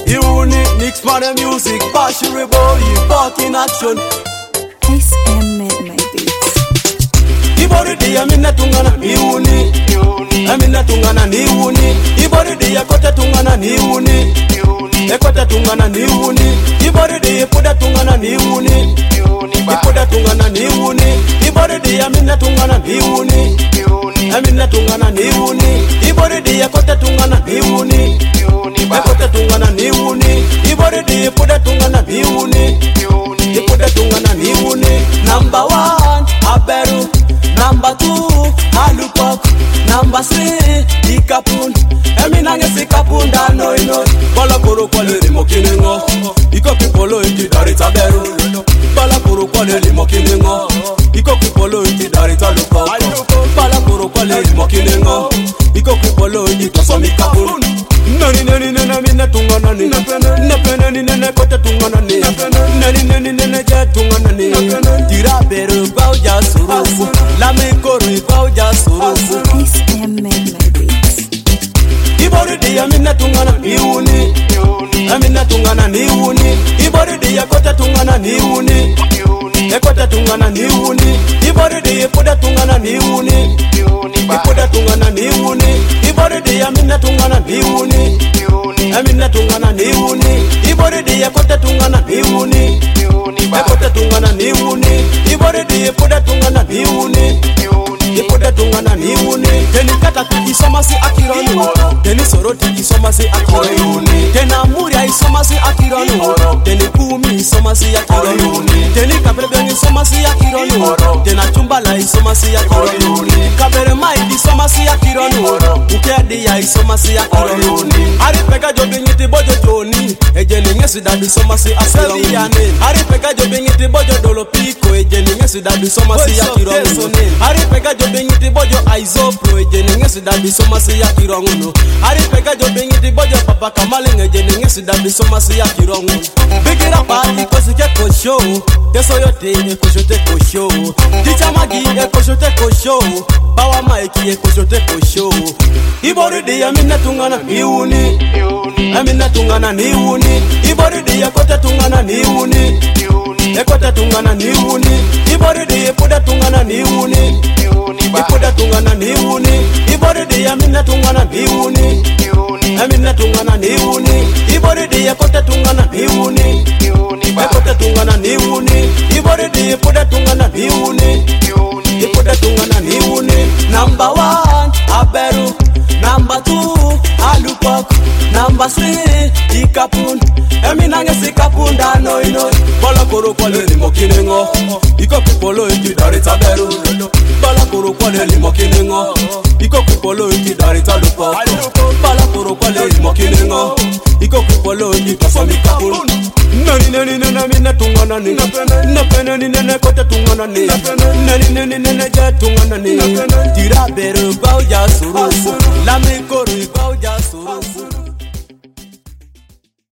Iuni, Nix for the music, passion rebel, back in action. SM Midnight Beats. Ibori dia minna tungana Iuni, amina tungana ni Iuni. Ibori dia kota tungana ni Iuni, ekota tungana ni Iuni. Ibori dia puda tungana ni Iuni, ipuda tungana ni Iuni. Ibori dia minna tungana ni Iuni, amina tungana ni Iuni. Ibori dia kota tungana ni Iuni, ekota tungana ni Iuni. Ibori dia puda tungana ni Iuni, ipuda tungana ni Iuni. Number 1, Aberu. Number 2, Alupok. Number 3, Ikapun. Eminange sikapunda no. Bala koro kwale limo kiningo. Iko kipolo iti darita beru. Bala koro kwale limo kiningo. Iko kipolo iti darita lupo. Bala koro kwale limo kiningo. Iko kipolo iti tosomi kapun. Nani mina tungana ni. Napena ni kote tungana ni. Nani je tungana ni. Tira beru bauja suru. Lame koro bauja suru. SM Midnight Beats. Ibori dia minna tungana Iuni, amina tungana ni Iuni. Ibori dia kota tungana ni Iuni, ekota tungana ni Iuni. Ibori dia puda tungana ni Iuni, ipuda tungana ni Iuni. Ibori dia minna tungana ni Iuni, amina tungana ni Iuni. Ibori dia kota tungana ni Iuni, ekota tungana ni Iuni. Ibori dia puda tungana ni Iuni, ipuda tungana ni Iuni. Teni kata tukisoma si akirano, teni soroti isoma si akirano, tena muria isoma si akirano, teni kumi isoma si akirano, teni kabrebe isoma si akirano, tena chumbala isoma si akirano, kabere mai isoma si akirano, ukedi ya isoma si akirano. Ari peka jo bingiti bojo joni, ejeni ngesi dadu isoma si akirano. Ari peka jo bingiti bojo dolo piko, ejeni ngesi dadu isoma si akirano. Ari peka jo bingiti bojo aizopro, ejeni ngesi dadu isoma si akirano. Ari peka jo bingiti bojo papa kamale, ejeni ngesi dadu isoma si akirano. Bigira party kosi ke ko show, keso yote ko shote ko show. Ticha magi ko shote ko show, bawa maiki ko shote ko show. Ibori dia minna tungana Iuni, amina tungana ni Iuni. Ibori dia kota tungana ni Iuni, ekota tungana ni Iuni. Ibori dia puda tungana ni Iuni, ipuda tungana ni Iuni. Ibori dia minna tungana ni Iuni, amina tungana ni Iuni. Ibori dia kota tungana ni Iuni, ekota tungana ni Iuni. Ibori dia puda tungana ni Iuni, ipuda tungana ni Iuni. Number 1, Aberu. Number 2, Alupok. Number 3, Ikapun. Eminange sikapunda no. Bala koro kwale limo kiningo. Iko kipolo iti darita beru. Bala koro kwale limo kiningo. Iko kipolo iti darita lupo. Bala koro kwale limo kiningo. Iko kipolo iti tosomi kapun. Nani mina tungana ni. Napena ni kote tungana ni. Nani je tungana ni. Tira beru bauja suru. Lame koro bauja suru.